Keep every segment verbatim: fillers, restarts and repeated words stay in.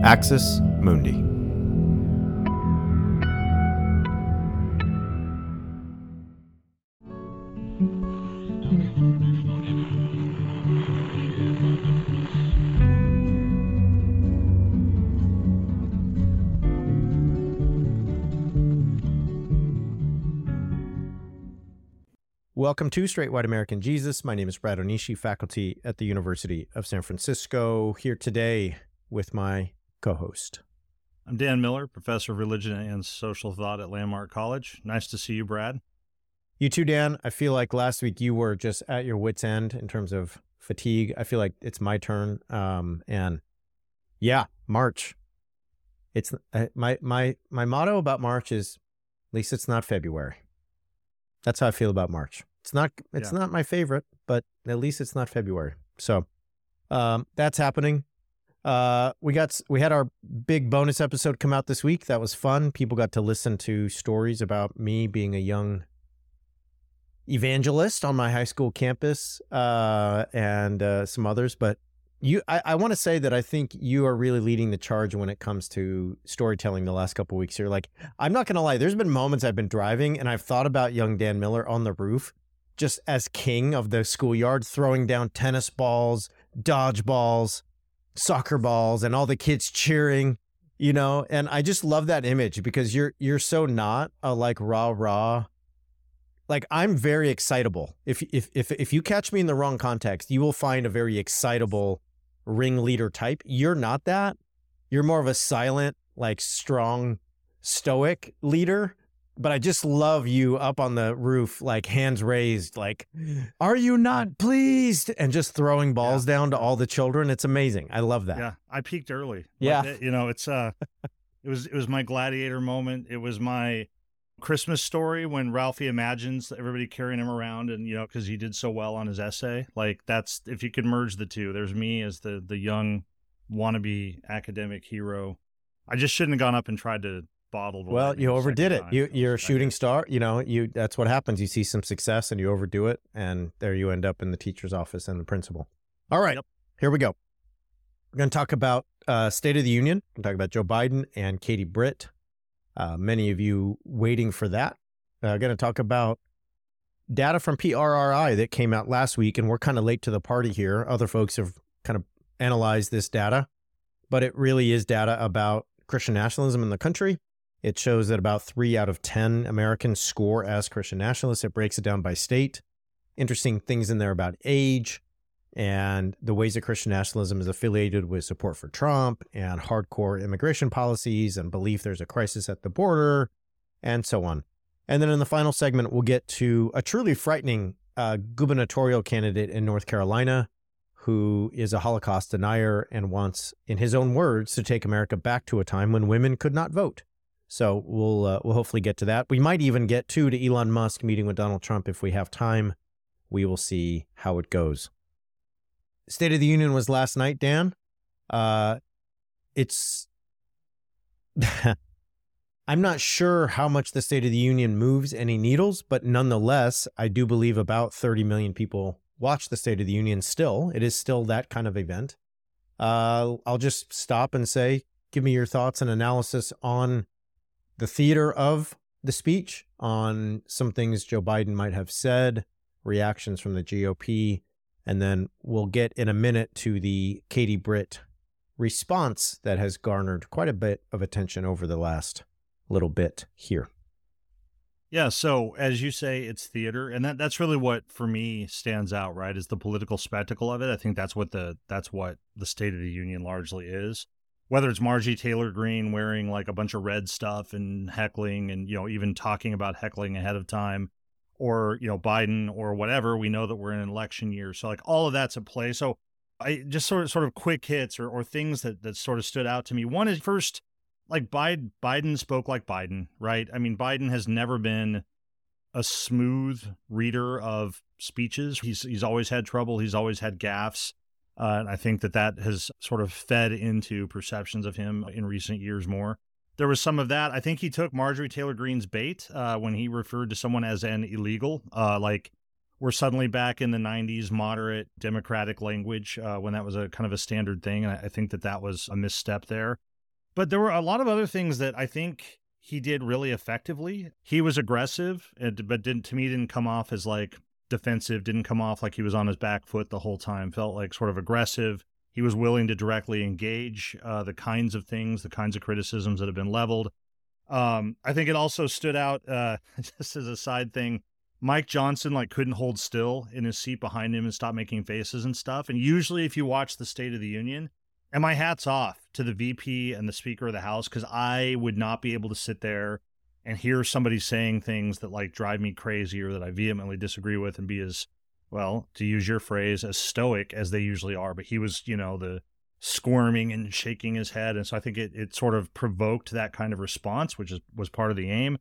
Axis Mundi. Welcome to Straight White American Jesus. My name is Brad Onishi, faculty at the University of San Francisco, here today with my co-host. I'm Dan Miller, professor of religion and social thought at Landmark College. Nice to see you, Brad. You too, Dan. I feel like last week you were just at your wit's end in terms of fatigue. I feel like it's my turn. Um, and yeah, March. It's uh, my my my motto about March is, at least it's not February. That's how I feel about March. It's not it's yeah. not my favorite, but at least it's not February. So um, that's happening. Uh, we got we had our big bonus episode come out this week. That was fun. People got to listen to stories about me being a young evangelist on my high school campus uh, and uh, some others. But you, I, I want to say that I think you are really leading the charge when it comes to storytelling the last couple of weeks here. Like, I'm not going to lie. There's been moments I've been driving and I've thought about young Dan Miller on the roof, just as king of the schoolyard, throwing down tennis balls, dodgeballs, soccer balls, and all the kids cheering, you know, and I just love that image because you're, you're so not a like rah, rah. Like, I'm very excitable. If, if, if, if you catch me in the wrong context, you will find a very excitable ringleader type. You're not that. You're more of a silent, like strong, stoic leader. But I just love you up on the roof, like hands raised, like, are you not pleased? And just throwing balls yeah. down to all the children. It's amazing. I love that. Yeah, I peaked early. Yeah, like, you know, it's uh, it was it was my gladiator moment. It was my Christmas story when Ralphie imagines everybody carrying him around, and you know, because he did so well on his essay. Like, that's, if you could merge the two, there's me as the the young wannabe academic hero. I just shouldn't have gone up and tried to bottle. Well, you overdid it. Time. You you're a shooting star. You know, you that's what happens. You see some success and you overdo it, and there you end up in the teacher's office and the principal. All right, yep. Here we go. We're going to talk about uh, State of the Union. We're going to talk about Joe Biden and Katie Britt. Uh, many of you waiting for that. Uh, going to talk about data from P R R I that came out last week, and we're kind of late to the party here. Other folks have kind of analyzed this data, but it really is data about Christian nationalism in the country. It shows that about three out of ten Americans score as Christian nationalists. It breaks it down by state. Interesting things in there about age and the ways that Christian nationalism is affiliated with support for Trump and hardcore immigration policies and belief there's a crisis at the border and so on. And then in the final segment, we'll get to a truly frightening uh, gubernatorial candidate in North Carolina who is a Holocaust denier and wants, in his own words, to take America back to a time when women could not vote. So we'll uh, we'll hopefully get to that. We might even get to to Elon Musk meeting with Donald Trump if we have time. We will see how it goes. State of the Union was last night, Dan. Uh, it's I'm not sure how much the State of the Union moves any needles, but nonetheless, I do believe about thirty million people watch the State of the Union still. It is still that kind of event. Uh, I'll just stop and say, give me your thoughts and analysis on the theater of the speech, on some things Joe Biden might have said, reactions from the G O P, and then we'll get in a minute to the Katie Britt response that has garnered quite a bit of attention over the last little bit here. Yeah, so as you say, it's theater, and that that's really what for me stands out, right? Is the political spectacle of it. I think that's what the that's what the State of the Union largely is. Whether it's Marjorie Taylor Greene wearing like a bunch of red stuff and heckling and, you know, even talking about heckling ahead of time, or, you know, Biden or whatever, we know that we're in an election year. So like all of that's at play. So I just sort of sort of quick hits or, or things that, that sort of stood out to me. One is first, like Biden, Biden spoke like Biden, right? I mean, Biden has never been a smooth reader of speeches. He's he's always had trouble. He's always had gaffes. Uh, and I think that that has sort of fed into perceptions of him in recent years more. There was some of that. I think he took Marjorie Taylor Greene's bait uh, when he referred to someone as an illegal. Uh, like, we're suddenly back in the nineties moderate Democratic language uh, when that was a kind of a standard thing. And I think that that was a misstep there. But there were a lot of other things that I think he did really effectively. He was aggressive, but didn't, to me, didn't come off as like defensive, didn't come off like he was on his back foot the whole time, felt like sort of aggressive. He was willing to directly engage uh, the kinds of things, the kinds of criticisms that have been leveled. Um, I think it also stood out, uh, just as a side thing, Mike Johnson like couldn't hold still in his seat behind him and stop making faces and stuff. And usually if you watch the State of the Union, and my hat's off to the V P and the Speaker of the House, because I would not be able to sit there and hear somebody saying things that like drive me crazy or that I vehemently disagree with and be as, well, to use your phrase, as stoic as they usually are. But he was, you know, the squirming and shaking his head. And so I think it, it sort of provoked that kind of response, which is, was part of the aim.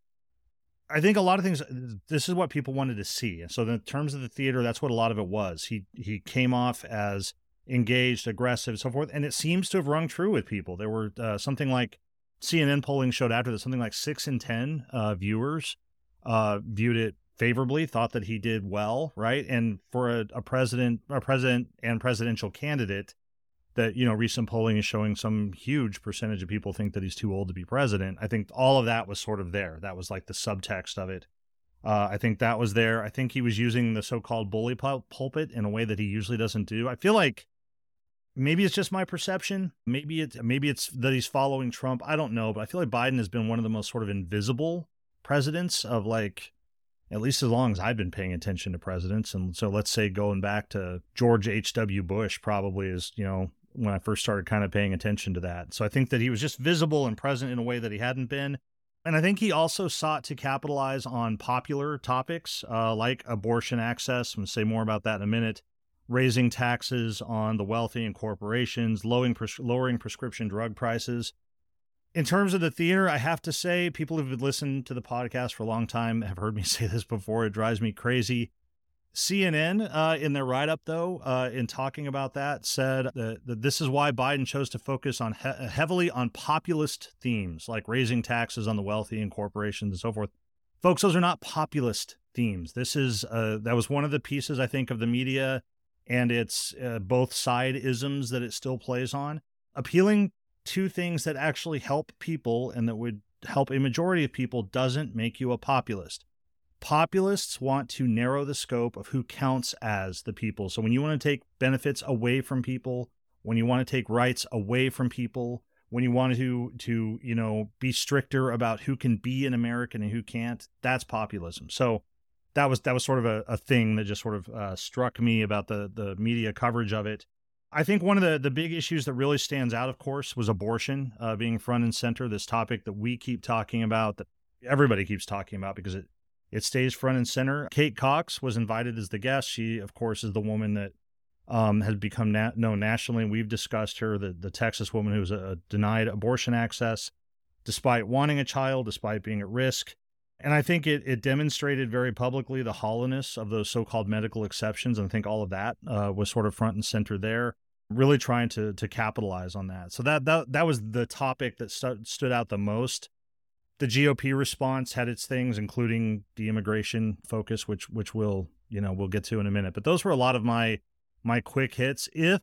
I think a lot of things, this is what people wanted to see. And so in terms of the theater, that's what a lot of it was. He he came off as engaged, aggressive, and so forth. And it seems to have rung true with people. There were uh, something like C N N polling showed after this, something like six in ten uh, viewers uh, viewed it favorably, thought that he did well, right? And for a, a president, a president and presidential candidate, that, you know, recent polling is showing some huge percentage of people think that he's too old to be president. I think all of that was sort of there. That was like the subtext of it. Uh, I think that was there. I think he was using the so-called bully pul- pulpit in a way that he usually doesn't do. I feel like maybe it's just my perception. Maybe it's, maybe it's that he's following Trump. I don't know, but I feel like Biden has been one of the most sort of invisible presidents of like, at least as long as I've been paying attention to presidents. And so let's say going back to George H W. Bush probably is, you know, when I first started kind of paying attention to that. So I think that he was just visible and present in a way that he hadn't been. And I think he also sought to capitalize on popular topics uh, like abortion access. I'm going to say more about that in a minute. Raising taxes on the wealthy and corporations, lowering, pres- lowering prescription drug prices. In terms of the theater, I have to say, people who have listened to the podcast for a long time have heard me say this before. It drives me crazy. C N N, uh, in their write-up, though, uh, in talking about that, said that, that this is why Biden chose to focus on he- heavily on populist themes, like raising taxes on the wealthy and corporations and so forth. Folks, those are not populist themes. This is uh, that was one of the pieces, I think, of the media and its uh, both side isms that it still plays on, appealing to things that actually help people and that would help a majority of people doesn't make you a populist. Populists want to narrow the scope of who counts as the people. So when you want to take benefits away from people, when you want to take rights away from people, when you want to, to, you know, be stricter about who can be an American and who can't, that's populism. So that was, that was sort of a, a thing that just sort of uh, struck me about the, the media coverage of it. I think one of the, the big issues that really stands out, of course, was abortion uh, being front and center, this topic that we keep talking about, that everybody keeps talking about because it, It stays front and center. Kate Cox was invited as the guest. She, of course, is the woman that um, has become na- known nationally. We've discussed her, the, the Texas woman who was uh, denied abortion access despite wanting a child, despite being at risk. And I think it, it demonstrated very publicly the hollowness of those so-called medical exceptions. And I think all of that uh, was sort of front and center there, really trying to to capitalize on that. So that that, that was the topic that stu- stood out the most. The G O P response had its things, including the immigration focus, which which we'll, you know, we'll get to in a minute. But those were a lot of my my quick hits. If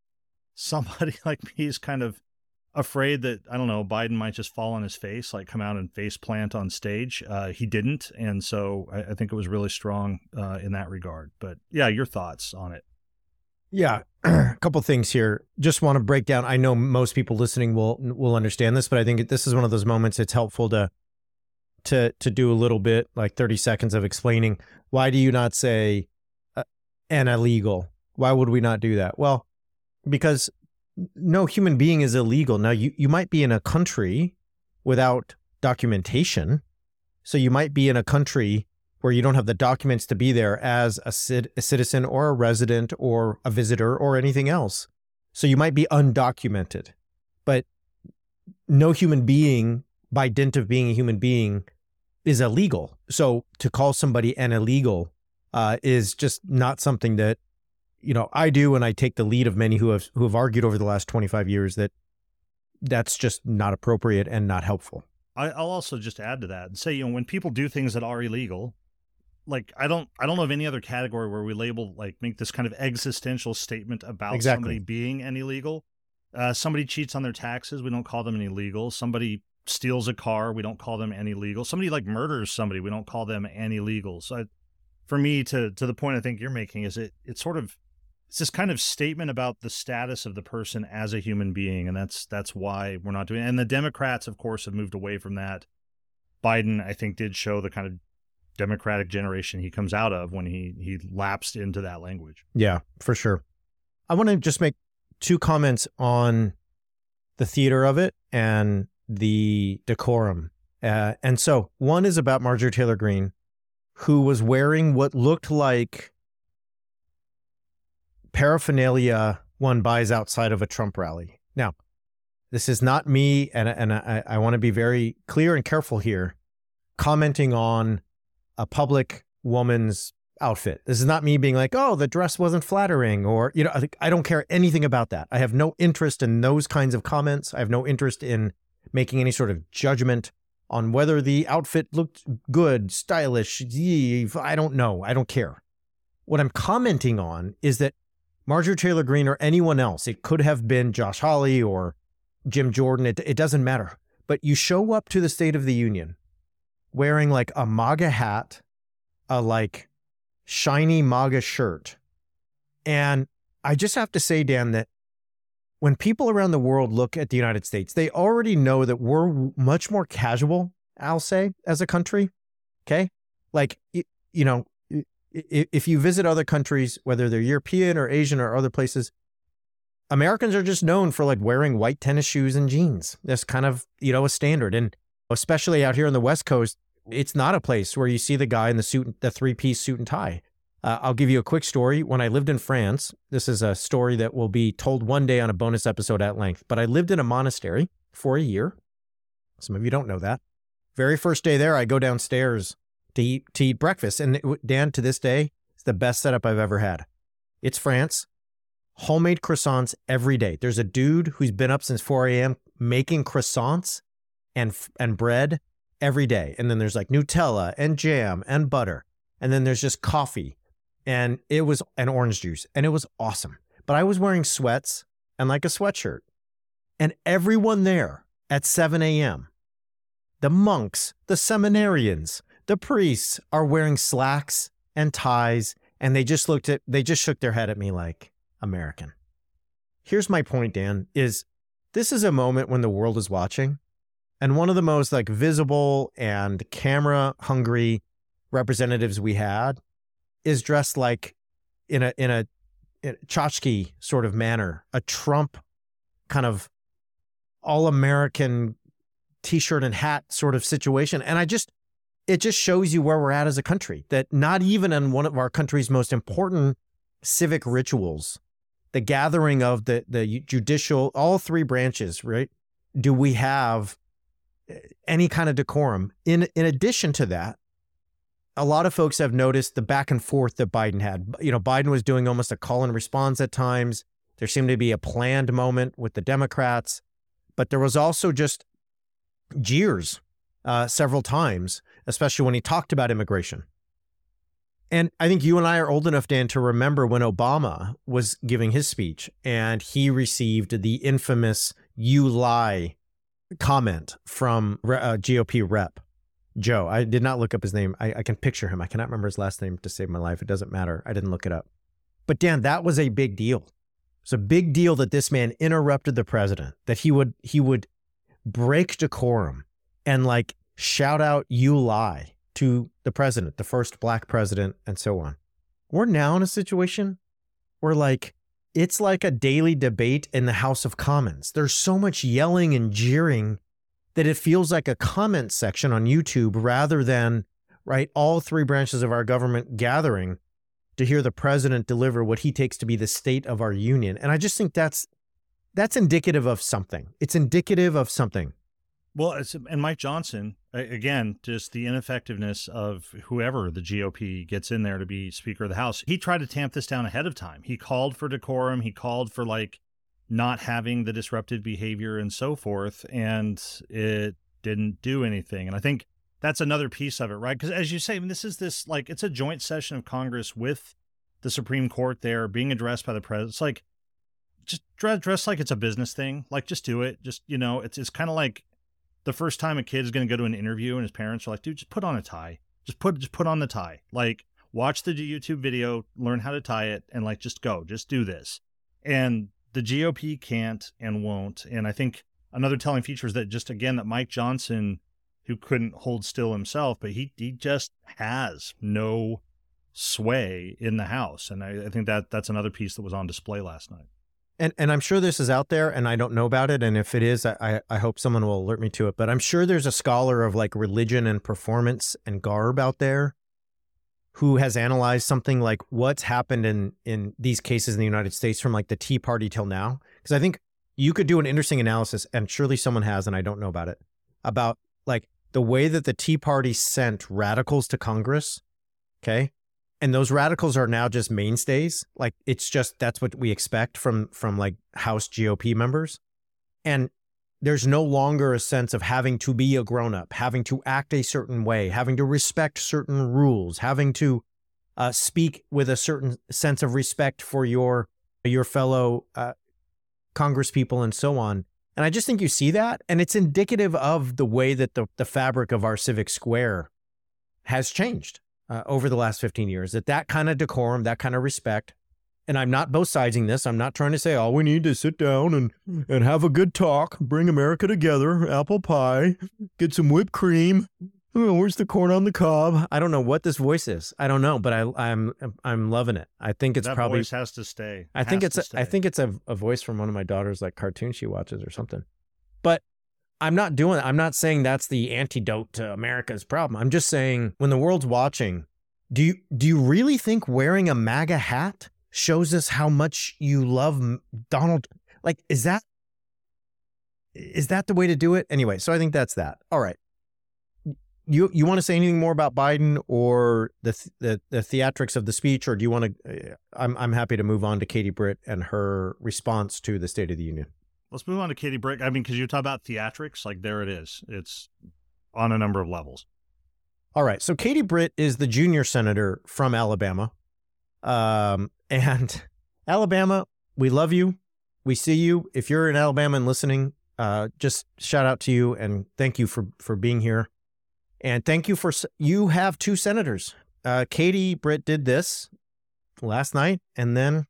somebody like me is kind of afraid that, I don't know, Biden might just fall on his face, like come out and face plant on stage, uh, he didn't. And so I, I think it was really strong uh, in that regard. But yeah, your thoughts on it. Yeah, a couple things here. Just want to break down. I know most people listening will will understand this, but I think this is one of those moments it's helpful to to to do a little bit, like thirty seconds of explaining why do you not say uh, an illegal? Why would we not do that? Well, because no human being is illegal. Now, you, you might be in a country without documentation. So you might be in a country where you don't have the documents to be there as a, cit- a citizen or a resident or a visitor or anything else. So you might be undocumented. But no human being, by dint of being a human being, is illegal. So to call somebody an illegal uh, is just not something that, you know, I do, and I take the lead of many who have who have argued over the last twenty-five years that that's just not appropriate and not helpful. I, I'll also just add to that and say, you know, when people do things that are illegal, like I don't I don't know of any other category where we label, like, make this kind of existential statement about Exactly. somebody being an illegal. Uh, somebody cheats on their taxes, we don't call them any illegal. Somebody steals a car, we don't call them any illegal. Somebody like murders somebody, we don't call them any illegal. So I, for me, to to the point I think you're making, is it it's sort of it's this kind of statement about the status of the person as a human being, and that's that's why we're not doing it. And the Democrats, of course, have moved away from that. Biden, I think, did show the kind of Democratic generation he comes out of when he he lapsed into that language. Yeah, for sure. I want to just make two comments on the theater of it and the decorum. Uh, and so one is about Marjorie Taylor Greene, who was wearing what looked like paraphernalia one buys outside of a Trump rally. Now, this is not me, and, and I, I want to be very clear and careful here, commenting on a public woman's outfit. This is not me being like, oh, the dress wasn't flattering, or, you know, I, I don't care anything about that. I have no interest in those kinds of comments. I have no interest in making any sort of judgment on whether the outfit looked good, stylish. I don't know. I don't care. What I'm commenting on is that Marjorie Taylor Greene or anyone else, it could have been Josh Hawley or Jim Jordan, it, it doesn't matter. But you show up to the State of the Union wearing like a MAGA hat, a like shiny MAGA shirt. And I just have to say, Dan, that when people around the world look at the United States, they already know that we're much more casual, I'll say, as a country. Okay? Like, you know, if you visit other countries, whether they're European or Asian or other places, Americans are just known for like wearing white tennis shoes and jeans. That's kind of, you know, a standard. And especially out here on the West Coast, it's not a place where you see the guy in the suit, the three-piece suit and tie. Uh, I'll give you a quick story. When I lived in France, this is a story that will be told one day on a bonus episode at length, but I lived in a monastery for a year. Some of you don't know that. Very first day there, I go downstairs to eat, to eat breakfast. And it, Dan, to this day, it's the best setup I've ever had. It's France. Homemade croissants every day. There's a dude who's been up since four a.m. making croissants and and bread every day. And then there's like Nutella and jam and butter. And then there's just coffee. And it was an orange juice. And it was awesome. But I was wearing sweats and like a sweatshirt. And everyone there at seven a.m., the monks, the seminarians, the priests are wearing slacks and ties. And they just looked at, they just shook their head at me like, American. Here's my point, Dan, is this is a moment when the world is watching. And one of the most like visible and camera hungry representatives we had is dressed like in a, in a, in a tchotchke sort of manner, a Trump kind of all American t-shirt and hat sort of situation. And I just, it just shows you where we're at as a country, that not even in one of our country's most important civic rituals, the gathering of the, the judicial, all three branches, right? Do we have any kind of decorum? In in addition to that, a lot of folks have noticed the back and forth that Biden had. You know, Biden was doing almost a call and response at times. There seemed to be a planned moment with the Democrats, but there was also just jeers uh, several times, especially when he talked about immigration. And I think you and I are old enough, Dan, to remember when Obama was giving his speech and he received the infamous "you lie" comment from uh, G O P rep Joe. I did not look up his name. I, I can picture him. I cannot remember his last name to save my life. It doesn't matter. I didn't look it up. But Dan, that was a big deal. It's a big deal that this man interrupted the president, that he would he would break decorum and like shout out "you lie" to the president, the first black president, and so on. We're now in a situation where like, it's like a daily debate in the House of Commons. There's so much yelling and jeering that it feels like a comment section on YouTube rather than, right, all three branches of our government gathering to hear the president deliver what he takes to be the state of our union. And I just think that's, that's indicative of something. It's indicative of something. Well, it's, and Mike Johnson, again, just the ineffectiveness of whoever the G O P gets in there to be Speaker of the House. He tried to tamp this down ahead of time. He called for decorum. He called for like not having the disruptive behavior and so forth, and it didn't do anything. And I think that's another piece of it, right? Because as you say, I mean, this is this like, it's a joint session of Congress with the Supreme Court there being addressed by the president. It's like, just dress, dress like it's a business thing. Like, just do it. Just, you know, it's, it's kind of like the first time a kid is going to go to an interview and his parents are like, dude, just put on a tie. Just put, just put on the tie. Like, watch the YouTube video, learn how to tie it, and like, just go, just do this. And the G O P can't and won't. And I think another telling feature is that just, again, that Mike Johnson, who couldn't hold still himself, but he, he just has no sway in the House. And I, I think that that's another piece that was on display last night. And and I'm sure this is out there and I don't know about it. And if it is, I, I hope someone will alert me to it. But I'm sure there's a scholar of like religion and performance and garb out there who has analyzed something like what's happened in, in these cases in the United States from like the Tea Party till now. Because I think you could do an interesting analysis, and surely someone has, and I don't know about it, about like the way that the Tea Party sent radicals to Congress, okay? And those radicals are now just mainstays. Like, it's just, that's what we expect from, from like House G O P members. And there's no longer a sense of having to be a grown-up, having to act a certain way, having to respect certain rules, having to uh, speak with a certain sense of respect for your, your fellow uh, congresspeople and so on. And I just think you see that. And it's indicative of the way that the, the fabric of our civic square has changed. Uh, over the last fifteen years, that that kind of decorum, that kind of respect, and I'm not both siding this. I'm not trying to say, oh, we need to sit down and, and have a good talk, bring America together, apple pie, get some whipped cream. Oh, where's the corn on the cob? I don't know what this voice is. I don't know, but I, I'm I'm loving it. I think it's that probably voice has to stay. I think has it's a, I think it's a, a voice from one of my daughter's like cartoon she watches or something. But I'm not doing I'm not saying that's the antidote to America's problem. I'm just saying when the world's watching, do you do you really think wearing a MAGA hat shows us how much you love Donald? Like, is that is that the way to do it? Anyway, so I think that's that. All right. You you want to say anything more about Biden or the the, the theatrics of the speech, or do you want to? I'm I'm happy to move on to Katie Britt and her response to the State of the Union. Let's move on to Katie Britt. I mean, because you talk about theatrics, like there it is. It's on a number of levels. All right. So Katie Britt is the junior senator from Alabama. Um, and Alabama, we love you. We see you. If you're in Alabama and listening, uh, just shout out to you and thank you for, for being here. And thank you for, you have two senators. Uh, Katie Britt did this last night, and then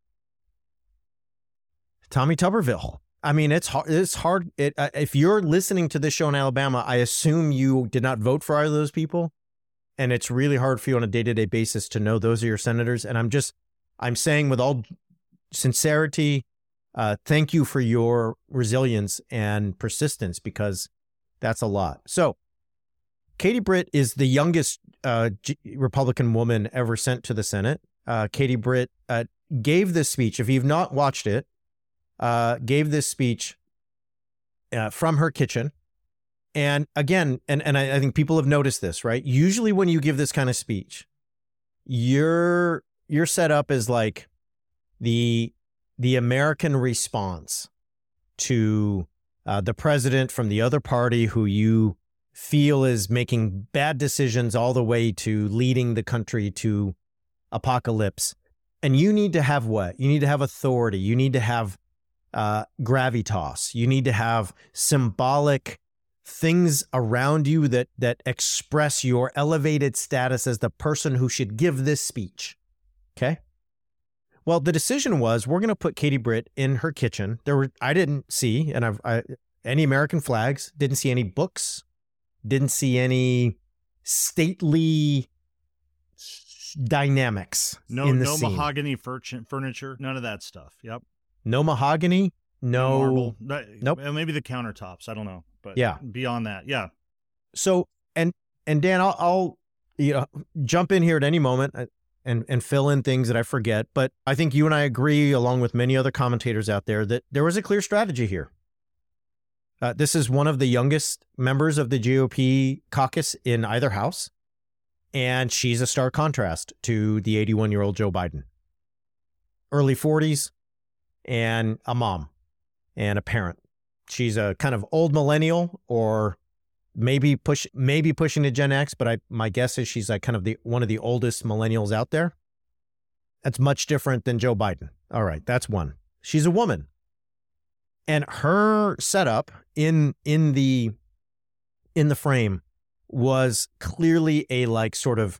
Tommy Tuberville. I mean, it's hard. It's hard. It, uh, if you're listening to this show in Alabama, I assume you did not vote for either of those people. And it's really hard for you on a day-to-day basis to know those are your senators. And I'm just, I'm saying with all sincerity, uh, thank you for your resilience and persistence, because that's a lot. So Katie Britt is the youngest uh, G- Republican woman ever sent to the Senate. Uh, Katie Britt uh, gave this speech. If you've not watched it, Uh, gave this speech uh, from her kitchen. And again, and, and I, I think people have noticed this, right? Usually when you give this kind of speech, you're you're set up as like the the American response to uh, the president from the other party who you feel is making bad decisions all the way to leading the country to apocalypse. And you need to have what? You need to have authority. You need to have Uh, gravitas. You need to have symbolic things around you that that express your elevated status as the person who should give this speech. Okay? Well, the decision was we're going to put Katie Britt in her kitchen. There were I didn't see and I've I, any American flags, didn't see any books, didn't see any stately dynamics No, in the no scene. mahogany furniture, none of that stuff. Yep. No mahogany, no marble. Nope. Maybe the countertops. I don't know, but yeah. Beyond that, yeah. So and and Dan, I'll, I'll you know jump in here at any moment and and fill in things that I forget. But I think you and I agree, along with many other commentators out there, that there was a clear strategy here. Uh, this is one of the youngest members of the G O P caucus in either house, and she's a stark contrast to the eighty-one-year-old Joe Biden. Early forties. And a mom and a parent. She's a kind of old millennial, or maybe push, maybe pushing to Gen X, but I, my guess is she's like kind of the one of the oldest millennials out there. That's much different than Joe Biden. All right, that's one. She's a woman. And her setup in in the in the frame was clearly a like sort of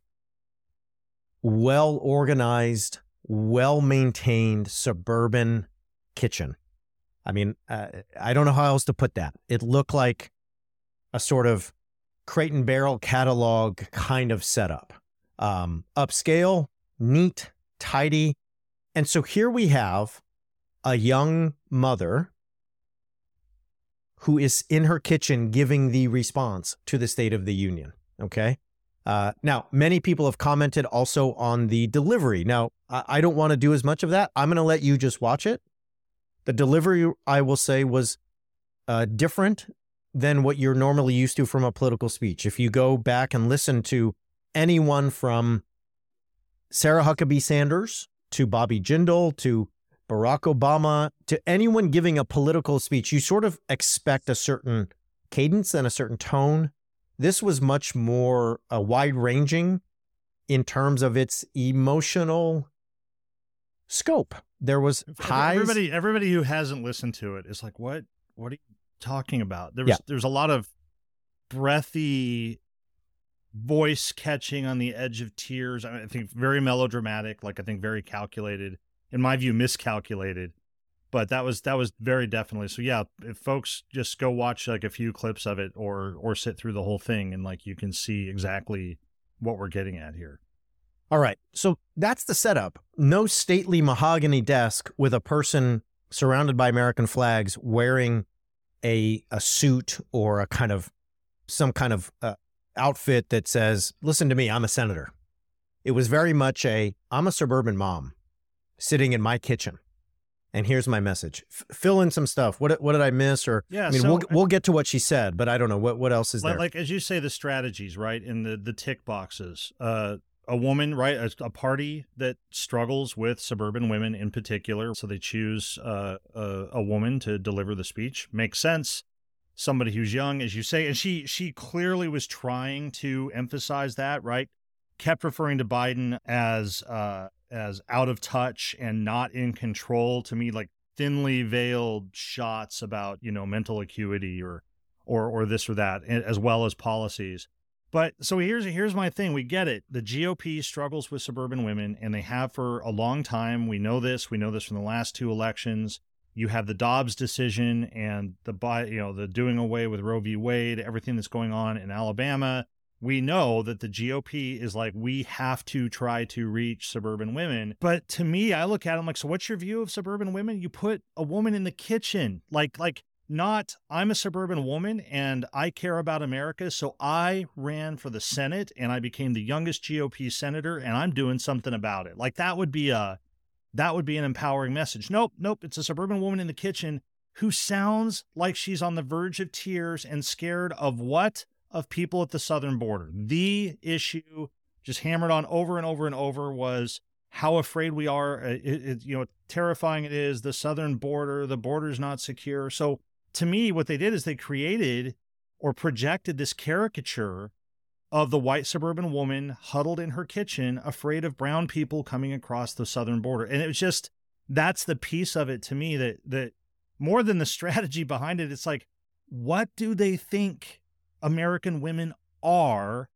well-organized, well-maintained suburban kitchen. I mean, uh, I don't know how else to put that. It looked like a sort of Crate and Barrel catalog kind of setup. Um, upscale, neat, tidy. And so here we have a young mother who is in her kitchen giving the response to the State of the Union, okay? Uh, now, many people have commented also on the delivery. Now, I, I don't want to do as much of that. I'm going to let you just watch it. The delivery, I will say, was uh, different than what you're normally used to from a political speech. If you go back and listen to anyone from Sarah Huckabee Sanders to Bobby Jindal to Barack Obama, to anyone giving a political speech, you sort of expect a certain cadence and a certain tone. This was much more uh, wide-ranging in terms of its emotional scope. There was highs. Everybody, everybody who hasn't listened to it is like, what? What are you talking about? There was, Yeah. there's a lot of breathy voice catching on the edge of tears. I, mean, I think very melodramatic, like I think very calculated. In my view, miscalculated. But that was that was very definitely. So yeah, if folks just go watch like a few clips of it or or sit through the whole thing, and like you can see exactly what we're getting at here. All right. So that's the setup. No stately mahogany desk with a person surrounded by American flags wearing a a suit or a kind of some kind of uh, outfit that says, listen to me, I'm a senator. It was very much a, I'm a suburban mom sitting in my kitchen. And here's my message. F- fill in some stuff. What what did I miss? Or Yeah, I mean, so, we'll we'll get to what she said, but I don't know what what else is like, there. like as you say, the strategies, right? In the the tick boxes. Uh, a woman, right? A, a party that struggles with suburban women in particular, so they choose uh, a, a woman to deliver the speech. Makes sense. Somebody who's young, as you say, and she she clearly was trying to emphasize that, right? Kept referring to Biden as uh, as out of touch and not in control. To me, like thinly veiled shots about, you know, mental acuity or or or this or that, as well as policies. But so here's here's my thing. We get it. The G O P struggles with suburban women, and they have for a long time. We know this. We know this from the last two elections. You have the Dobbs decision and the you know the doing away with Roe v. Wade, everything that's going on in Alabama. We know that the G O P is like, we have to try to reach suburban women. But to me, I look at them like, so what's your view of suburban women? You put a woman in the kitchen, like like. Not, I'm a suburban woman and I care about America, so I ran for the Senate and I became the youngest G O P senator and I'm doing something about it. Like that would be a, that would be an empowering message. Nope, nope. It's a suburban woman in the kitchen who sounds like she's on the verge of tears and scared of what? Of people at the southern border. The issue just hammered on over and over and over was how afraid we are. It, it, you know, terrifying it is, the southern border, the border's not secure. So to me, what they did is they created or projected this caricature of the white suburban woman huddled in her kitchen, afraid of brown people coming across the southern border. And it was just, that's the piece of it to me that, that more than the strategy behind it, it's like, what do they think American women are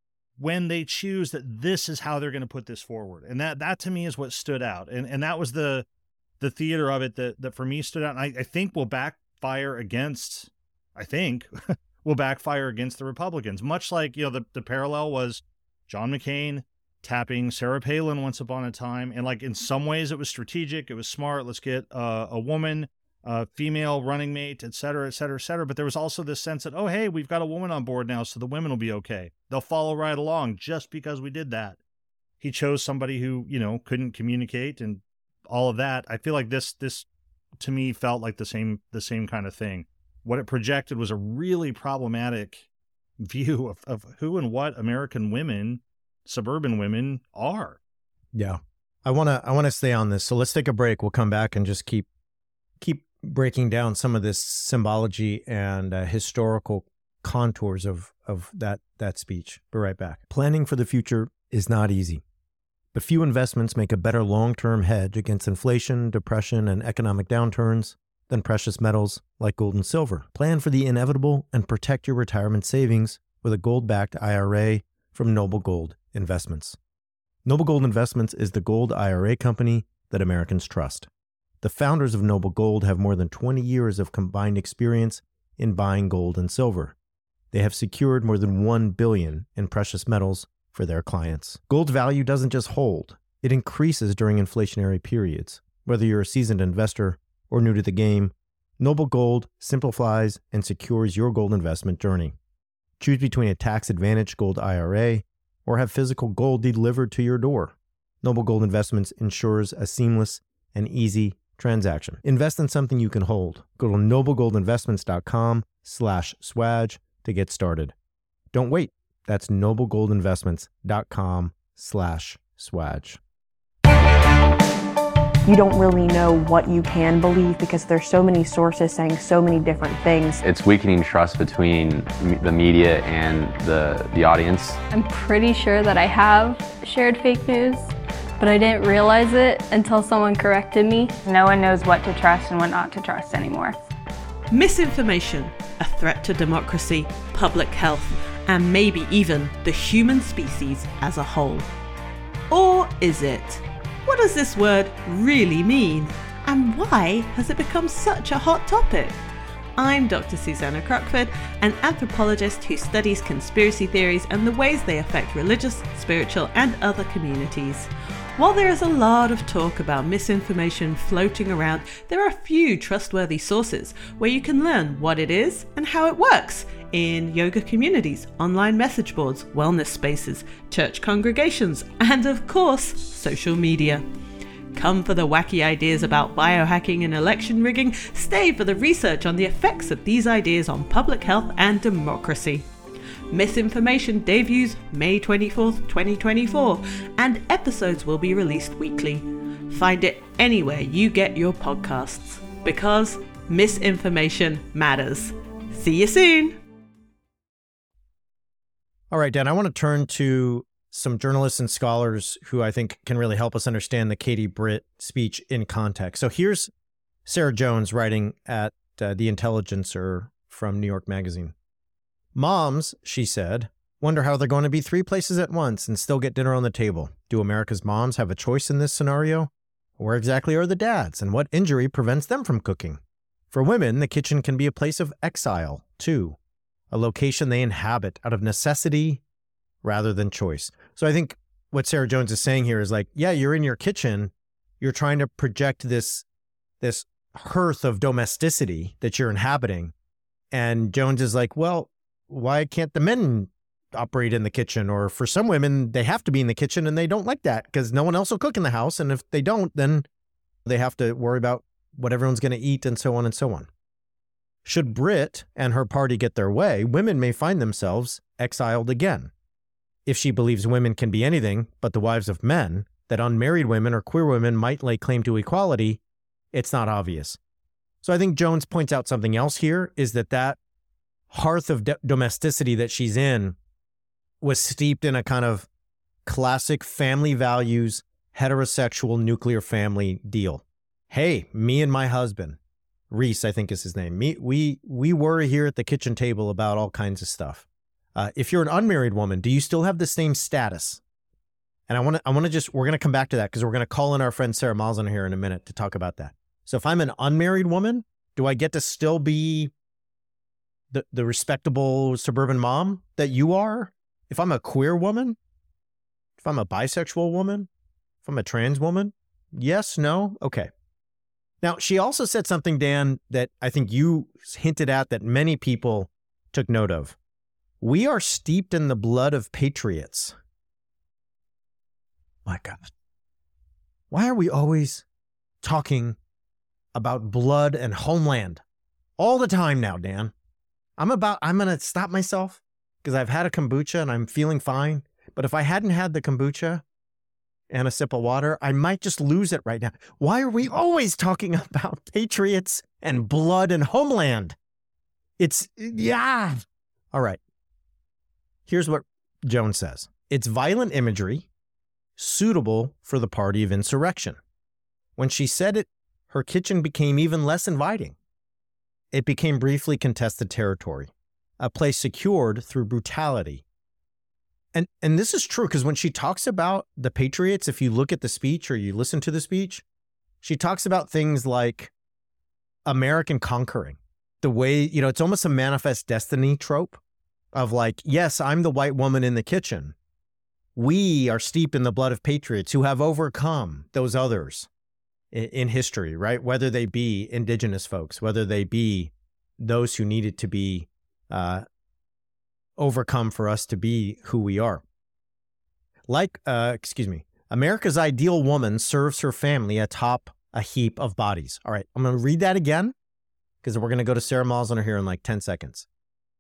when they choose that this is how they're going to put this forward? And that, that to me is what stood out. And, and that was the, the theater of it that, that for me stood out. And I, I think will back, fire against, I think, will backfire against the Republicans. Much like, you know, the, the parallel was John McCain tapping Sarah Palin once upon a time. And like in some ways it was strategic. It was smart. Let's get uh, a woman, a female running mate, et cetera, et cetera, et cetera. But there was also this sense that, oh, hey, we've got a woman on board now, so the women will be okay. They'll follow right along just because we did that. He chose somebody who, you know, couldn't communicate and all of that. I feel like this, this, to me, felt like the same the same kind of thing. What it projected was a really problematic view of, of who and what American women, suburban women, are. Yeah. I want to I want to stay on this. So let's take a break. We'll come back and just keep keep breaking down some of this symbology and uh, historical contours of of that that speech. Be right back. Planning for the future is not easy, But few investments make a better long-term hedge against inflation, depression, and economic downturns than precious metals like gold and silver. Plan for the inevitable and protect your retirement savings with a gold-backed I R A from Noble Gold Investments. Noble Gold Investments is the gold I R A company that Americans trust. The founders of Noble Gold have more than twenty years of combined experience in buying gold and silver. They have secured more than one billion dollars in precious metals for their clients. Gold's value doesn't just hold, it increases during inflationary periods. Whether you're a seasoned investor or new to the game, Noble Gold simplifies and secures your gold investment journey. Choose between a tax-advantaged gold I R A or have physical gold delivered to your door. Noble Gold Investments ensures a seamless and easy transaction. Invest in something you can hold. Go to noblegoldinvestments.com slash swag to get started. Don't wait. That's noblegoldinvestments.com slash swag. You don't really know what you can believe because there's so many sources saying so many different things. It's weakening trust between the media and the, the audience. I'm pretty sure that I have shared fake news, but I didn't realize it until someone corrected me. No one knows what to trust and what not to trust anymore. Misinformation, a threat to democracy, public health, and maybe even the human species as a whole. Or is it? What does this word really mean? And why has it become such a hot topic? I'm Doctor Susanna Crockford, an anthropologist who studies conspiracy theories and the ways they affect religious, spiritual, and other communities. While there is a lot of talk about misinformation floating around, there are few trustworthy sources where you can learn what it is and how it works in yoga communities, online message boards, wellness spaces, church congregations, and of course, social media. Come for the wacky ideas about biohacking and election rigging, stay for the research on the effects of these ideas on public health and democracy. Misinformation debuts May twenty-fourth, twenty twenty-four, and episodes will be released weekly. Find it anywhere you get your podcasts, because misinformation matters. See you soon! All right, Dan, I want to turn to some journalists and scholars who I think can really help us understand the Katie Britt speech in context. So here's Sarah Jones writing at uh, The Intelligencer from New York Magazine. Moms, she said, wonder how they're going to be three places at once and still get dinner on the table. Do America's moms have a choice in this scenario? Where exactly are the dads, and what injury prevents them from cooking? For women, the kitchen can be a place of exile, too. A location they inhabit out of necessity rather than choice. So I think what Sarah Jones is saying here is like, yeah, you're in your kitchen. You're trying to project this, this hearth of domesticity that you're inhabiting. And Jones is like, well, why can't the men operate in the kitchen? Or for some women, they have to be in the kitchen and they don't like that because no one else will cook in the house. And if they don't, then they have to worry about what everyone's going to eat and so on and so on. Should Britt and her party get their way, women may find themselves exiled again. If she believes women can be anything but the wives of men, that unmarried women or queer women might lay claim to equality, it's not obvious. So I think Jones points out something else here, is that that hearth of de- domesticity that she's in was steeped in a kind of classic family values, heterosexual nuclear family deal. Hey, me and my husband, Reese, I think is his name. Me, we we worry here at the kitchen table about all kinds of stuff. Uh, if you're an unmarried woman, do you still have the same status? And I want to I want to just, we're going to come back to that because we're going to call in our friend Sarah Malzahn here in a minute to talk about that. So if I'm an unmarried woman, do I get to still be the, the respectable suburban mom that you are? If I'm a queer woman, if I'm a bisexual woman, if I'm a trans woman, yes, no, okay. Now, she also said something, Dan, that I think you hinted at that many people took note of. We are steeped in the blood of patriots. My God. Why are we always talking about blood and homeland all the time now, Dan? I'm about, I'm going to stop myself because I've had a kombucha and I'm feeling fine. But if I hadn't had the kombucha and a sip of water, I might just lose it right now. Why are we always talking about patriots and blood and homeland? It's, yeah. All right. Here's what Jones says. It's violent imagery, suitable for the party of insurrection. When she said it, her kitchen became even less inviting. It became briefly contested territory, a place secured through brutality. And and this is true because when she talks about the Patriots, if you look at the speech or you listen to the speech, she talks about things like American conquering. The way, you know, it's almost a manifest destiny trope of like, yes, I'm the white woman in the kitchen. We are steeped in the blood of patriots who have overcome those others in, in history, right? Whether they be indigenous folks, whether they be those who needed to be uh, overcome for us to be who we are. Like, uh, excuse me, America's ideal woman serves her family atop a heap of bodies. All right, I'm going to read that again because we're going to go to Sarah Mausner here in like ten seconds.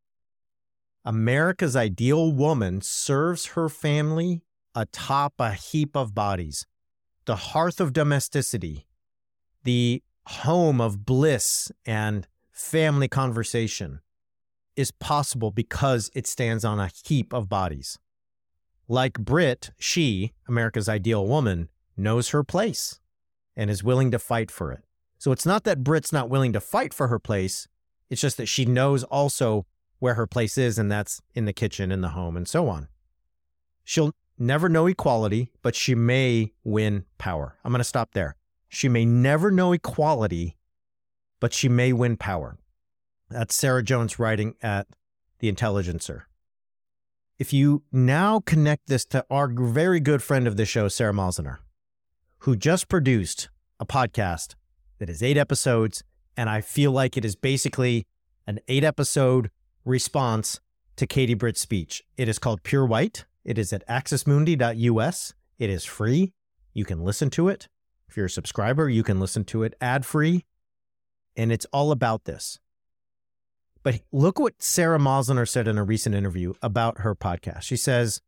America's ideal woman serves her family atop a heap of bodies. The hearth of domesticity, the home of bliss and family conversation is possible because it stands on a heap of bodies. Like Brit, she, America's ideal woman, knows her place and is willing to fight for it. So it's not that Brit's not willing to fight for her place. It's just that she knows also where her place is, and that's in the kitchen, in the home, and so on. She'll never know equality, but she may win power. I'm going to stop there. She may never know equality, but she may win power. That's Sarah Jones writing at The Intelligencer. If you now connect this to our very good friend of the show, Sarah Mausner, who just produced a podcast that is eight episodes, and I feel like it is basically an eight-episode response to Katie Britt's speech. It is called Pure White. It is at axis mundi dot U S. It is free. You can listen to it. If you're a subscriber, you can listen to it ad-free. And it's all about this. But look what Sarah Mausner said in a recent interview about her podcast. She says,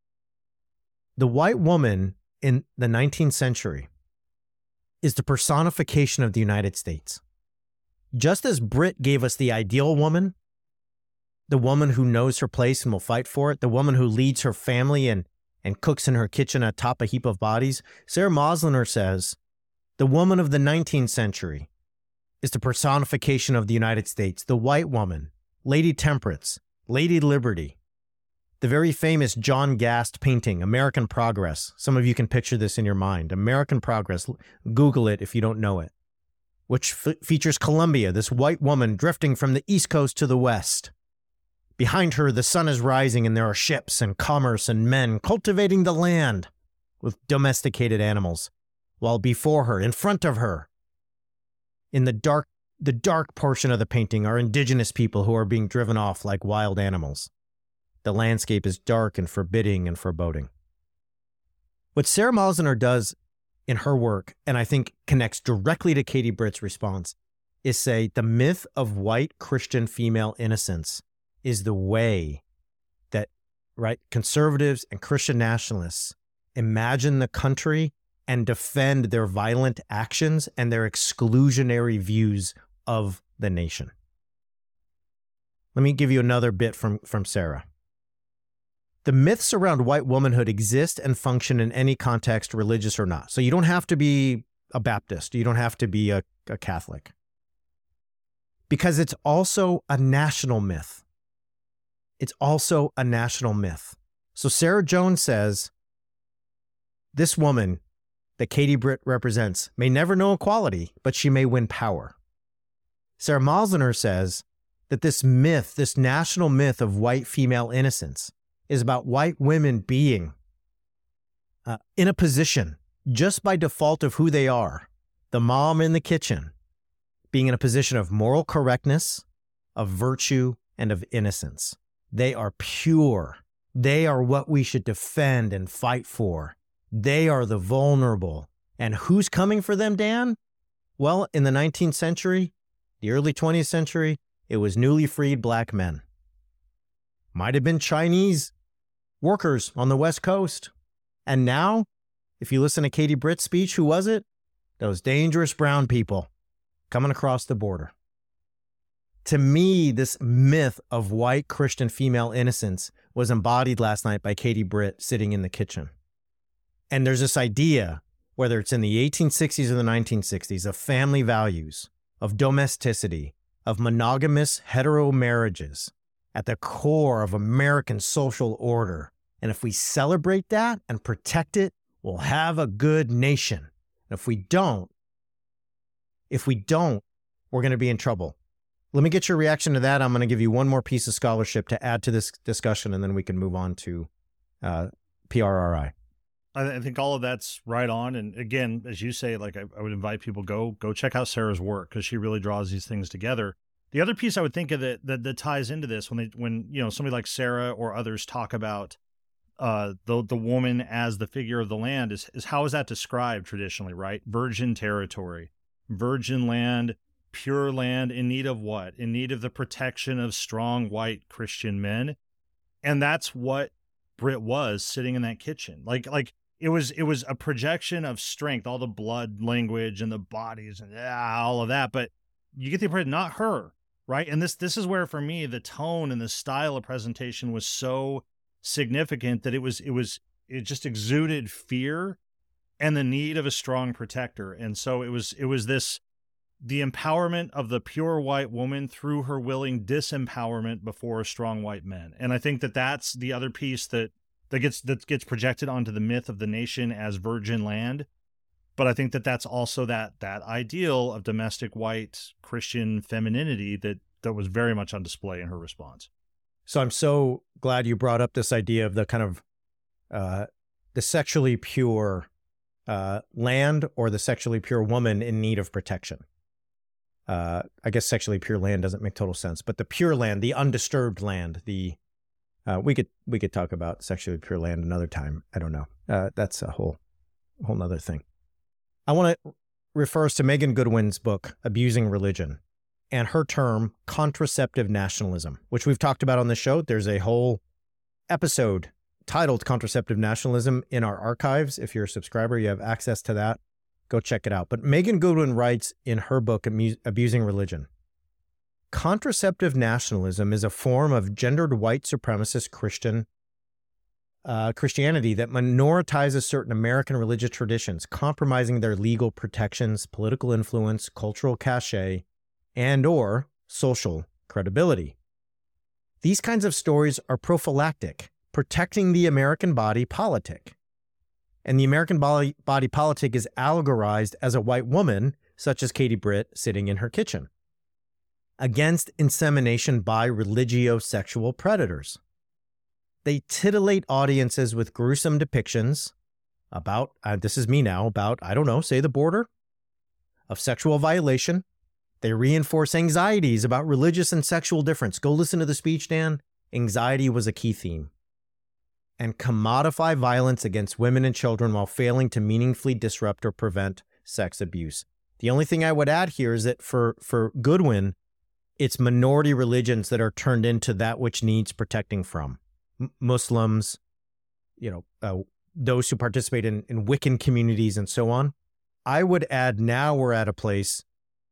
the white woman in the nineteenth century is the personification of the United States. Just as Brit gave us the ideal woman, the woman who knows her place and will fight for it, the woman who leads her family and, and cooks in her kitchen atop a heap of bodies, Sarah Mausner says, the woman of the nineteenth century is the personification of the United States, the white woman, Lady Temperance, Lady Liberty. The very famous John Gast painting, American Progress. Some of you can picture this in your mind. American Progress. Google it if you don't know it. Which f- features Columbia, this white woman drifting from the East Coast to the West. Behind her, the sun is rising and there are ships and commerce and men cultivating the land with domesticated animals. While before her, in front of her, in the dark, the dark portion of the painting are indigenous people who are being driven off like wild animals. The landscape is dark and forbidding and foreboding. What Sarah Mausner does in her work, and I think connects directly to Katie Britt's response, is say the myth of white Christian female innocence is the way that, right, conservatives and Christian nationalists imagine the country and defend their violent actions and their exclusionary views of the nation. Let me give you another bit from, from Sarah. The myths around white womanhood exist and function in any context, religious or not. So you don't have to be a Baptist. You don't have to be a, a Catholic. Because it's also a national myth. It's also a national myth. So Sarah Jones says, this woman that Katie Britt represents may never know equality, but she may win power. Sarah Mausner says that this myth, this national myth of white female innocence, is about white women being uh, in a position, just by default of who they are, the mom in the kitchen, being in a position of moral correctness, of virtue, and of innocence. They are pure. They are what we should defend and fight for. They are the vulnerable. And who's coming for them, Dan? Well, in the nineteenth century, the early twentieth century, it was newly freed black men. Might have been Chinese workers on the West Coast. And now, if you listen to Katie Britt's speech, who was it? Those dangerous brown people coming across the border. To me, this myth of white Christian female innocence was embodied last night by Katie Britt sitting in the kitchen. And there's this idea, whether it's in the eighteen sixties or the nineteen sixties, of family values, of domesticity, of monogamous hetero marriages at the core of American social order. And if we celebrate that and protect it, we'll have a good nation. And if we don't, if we don't, we're going to be in trouble. Let me get your reaction to that. I'm going to give you one more piece of scholarship to add to this discussion, and then we can move on to uh, P R R I. I think all of that's right on. And again, as you say, like I, I would invite people, go go check out Sarah's work, because she really draws these things together. The other piece I would think of that, that that ties into this, when they when you know somebody like Sarah or others talk about uh, the the woman as the figure of the land, is is how is that described traditionally, right? Virgin territory, virgin land, pure land, in need of what? In need of the protection of strong white Christian men, and that's what Britt was sitting in that kitchen, like like. It was it was a projection of strength, all the blood language and the bodies and ah, all of that. But you get the impression, not her, right? And this this is where, for me, the tone and the style of presentation was so significant that it was it was it just exuded fear and the need of a strong protector. And so it was it was this the empowerment of the pure white woman through her willing disempowerment before strong white men. And I think that that's the other piece that. That gets that gets projected onto the myth of the nation as virgin land, but I think that that's also that that ideal of domestic white Christian femininity that that was very much on display in her response. So I'm so glad you brought up this idea of the kind of uh, the sexually pure uh, land, or the sexually pure woman in need of protection. Uh, I guess sexually pure land doesn't make total sense, but the pure land, the undisturbed land, the Uh, we could we could talk about sexually pure land another time. I don't know. Uh, that's a whole whole nother thing. I want to refer us to Megan Goodwin's book, Abusing Religion, and her term, contraceptive nationalism, which we've talked about on the show. There's a whole episode titled Contraceptive Nationalism in our archives. If you're a subscriber, you have access to that. Go check it out. But Megan Goodwin writes in her book, Abusing Religion, contraceptive nationalism is a form of gendered white supremacist Christian uh, Christianity that minoritizes certain American religious traditions, compromising their legal protections, political influence, cultural cachet, and or social credibility. These kinds of stories are prophylactic, protecting the American body politic. And the American body, body politic is allegorized as a white woman, such as Katie Britt, sitting in her kitchen, against insemination by religiosexual predators. They titillate audiences with gruesome depictions about, uh, this is me now, about, I don't know, say the border, of sexual violation. They reinforce anxieties about religious and sexual difference. Go listen to the speech, Dan. Anxiety was a key theme. And commodify violence against women and children while failing to meaningfully disrupt or prevent sex abuse. The only thing I would add here is that for, for Goodwin, it's minority religions that are turned into that which needs protecting from. M- Muslims, you know, uh, those who participate in, in Wiccan communities and so on. I would add, now we're at a place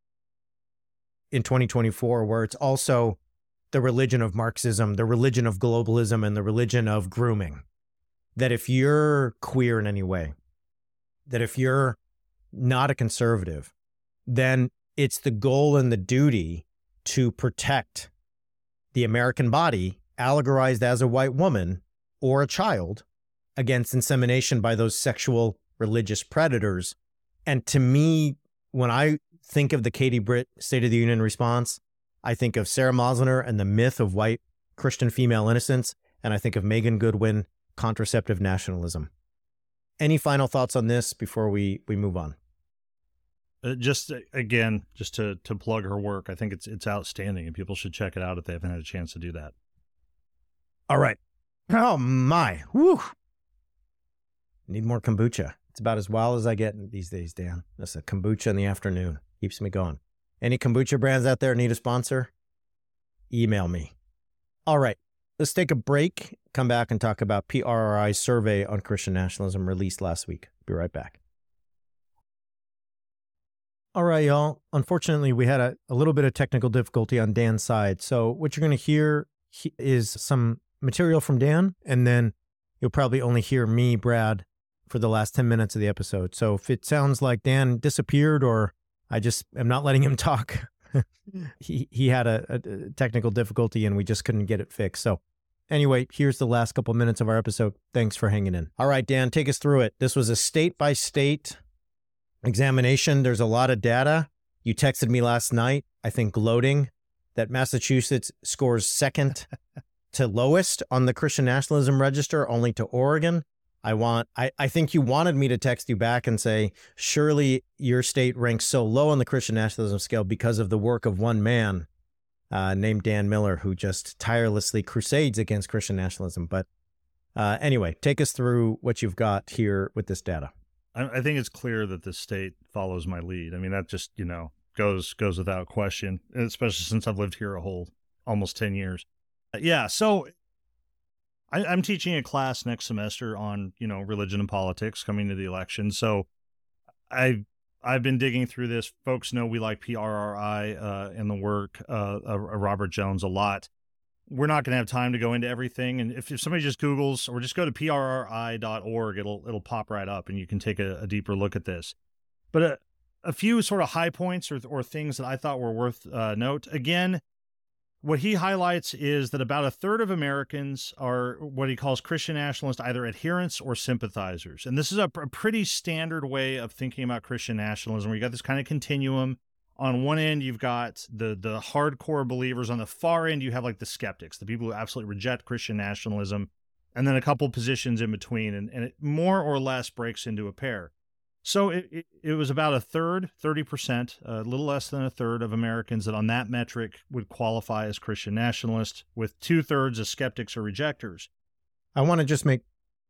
in twenty twenty-four where it's also the religion of Marxism, the religion of globalism, and the religion of grooming. That if you're queer in any way, that if you're not a conservative, then it's the goal and the duty to protect the American body, allegorized as a white woman or a child, against insemination by those sexual religious predators. And to me, when I think of the Katie Britt State of the Union response, I think of Sarah Moslener and the myth of white Christian female innocence, and I think of Megan Goodwin, contraceptive nationalism. Any final thoughts on this before we, we move on? Uh, just again, just to to plug her work, I think it's it's outstanding, and people should check it out if they haven't had a chance to do that. All right. Oh my, woo! Need more kombucha. It's about as wild as I get these days, Dan. That's a kombucha in the afternoon. Keeps me going. Any kombucha brands out there need a sponsor? Email me. All right. Let's take a break. Come back and talk about P R R I's survey on Christian nationalism released last week. Be right back. All right, y'all. Unfortunately, we had a, a little bit of technical difficulty on Dan's side. So what you're going to hear is some material from Dan, and then you'll probably only hear me, Brad, for the last ten minutes of the episode. So if it sounds like Dan disappeared or I just am not letting him talk, he he had a, a technical difficulty and we just couldn't get it fixed. So anyway, here's the last couple minutes of our episode. Thanks for hanging in. All right, Dan, take us through it. This was a state-by-state examination. There's a lot of data. You texted me last night, I think gloating, that Massachusetts scores second to lowest on the Christian nationalism register, only to Oregon. I want, I, I think you wanted me to text you back and say, surely your state ranks so low on the Christian nationalism scale because of the work of one man uh, named Dan Miller, who just tirelessly crusades against Christian nationalism. But uh, anyway, take us through what you've got here with this data. I, I think it's clear that the state follows my lead. I mean, that just, you know, goes goes without question, especially since I've lived here a whole almost ten years. Yeah, so I, I'm teaching a class next semester on, you know, religion and politics coming to the election. So I've, I've been digging through this. Folks know we like P R R I uh, and the work uh, of Robert Jones a lot. We're not going to have time to go into everything. And if, if somebody just Googles or just go to P R R I dot org, it'll it'll pop right up and you can take a, a deeper look at this. But a, a few sort of high points or, or things that I thought were worth uh, note. Again, what he highlights is that about a third of Americans are what he calls Christian nationalist, either adherents or sympathizers. And this is a, a pretty standard way of thinking about Christian nationalism, where you got this kind of continuum. On one end, you've got the the hardcore believers. On the far end, you have like the skeptics, the people who absolutely reject Christian nationalism, and then a couple positions in between. And, and it more or less breaks into a pair. So it, it, it was about a third, thirty percent, a little less than a third of Americans that on that metric would qualify as Christian nationalists, with two-thirds as skeptics or rejectors. I want to just make,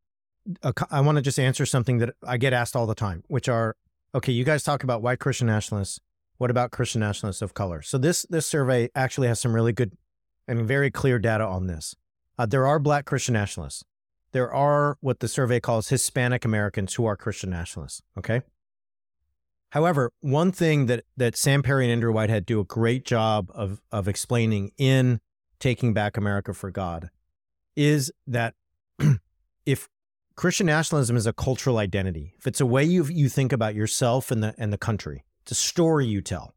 a, I want to just answer something that I get asked all the time, which are, okay, you guys talk about white Christian nationalists. What about Christian nationalists of color? So this this survey actually has some really good and very clear data on this. Uh, there are black Christian nationalists. There are what the survey calls Hispanic Americans who are Christian nationalists, okay? However, one thing that, that Sam Perry and Andrew Whitehead do a great job of, of explaining in Taking Back America for God is that if Christian nationalism is a cultural identity, if it's a way you you think about yourself and the and the country, it's a story you tell,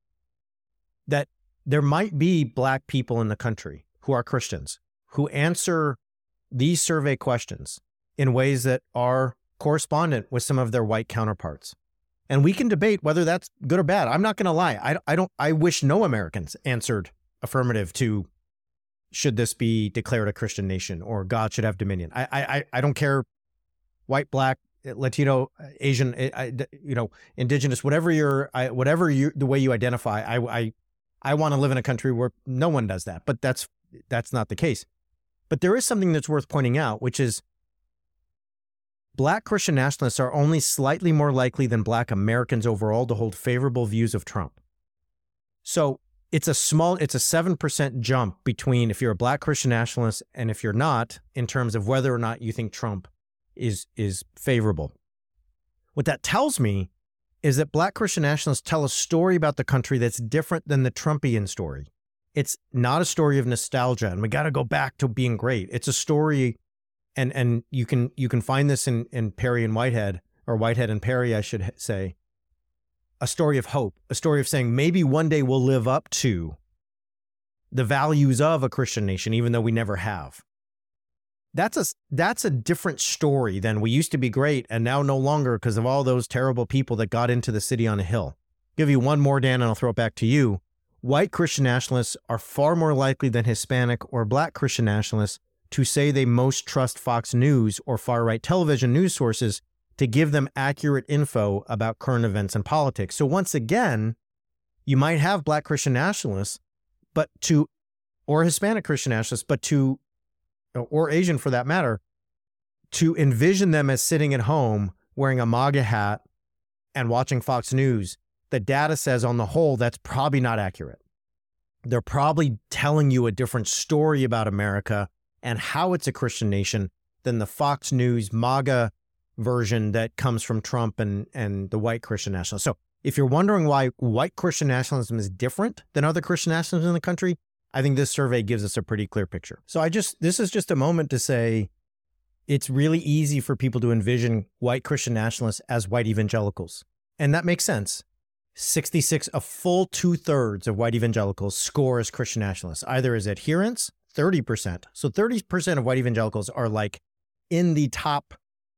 that there might be black people in the country who are Christians who answer these survey questions in ways that are correspondent with some of their white counterparts. And we can debate whether that's good or bad. I'm not going to lie. I, I don't, I wish no Americans answered affirmative to, should this be declared a Christian nation or God should have dominion. I, I, I don't care, white, black, Latino, Asian, I, you know, indigenous, whatever you're, I, whatever you, the way you identify. I, I, I want to live in a country where no one does that, but that's, that's not the case. But there is something that's worth pointing out, which is black Christian nationalists are only slightly more likely than black Americans overall to hold favorable views of Trump. So it's a small, it's a seven percent jump between if you're a black Christian nationalist and if you're not, in terms of whether or not you think Trump is, is favorable. What that tells me is that black Christian nationalists tell a story about the country that's different than the Trumpian story. It's not a story of nostalgia, and we got to go back to being great. It's a story, and and you can you can find this in, in Perry and Whitehead, or Whitehead and Perry, I should say, a story of hope, a story of saying maybe one day we'll live up to the values of a Christian nation, even though we never have. That's a, that's a different story than we used to be great, and now no longer because of all those terrible people that got into the city on a hill. I'll give you one more, Dan, and I'll throw it back to you. White Christian nationalists are far more likely than Hispanic or black Christian nationalists to say they most trust Fox News or far-right television news sources to give them accurate info about current events and politics. So once again, you might have black Christian nationalists, but to, or Hispanic Christian nationalists, but to, or Asian for that matter, to envision them as sitting at home wearing a MAGA hat and watching Fox News, the data says on the whole, that's probably not accurate. They're probably telling you a different story about America and how it's a Christian nation than the Fox News MAGA version that comes from Trump and, and the white Christian nationalists. So if you're wondering why white Christian nationalism is different than other Christian nationalism in the country, I think this survey gives us a pretty clear picture. So I just, this is just a moment to say, it's really easy for people to envision white Christian nationalists as white evangelicals. And that makes sense. sixty-six, a full two thirds of white evangelicals score as Christian nationalists, either as adherents, thirty percent. So thirty percent of white evangelicals are like in the top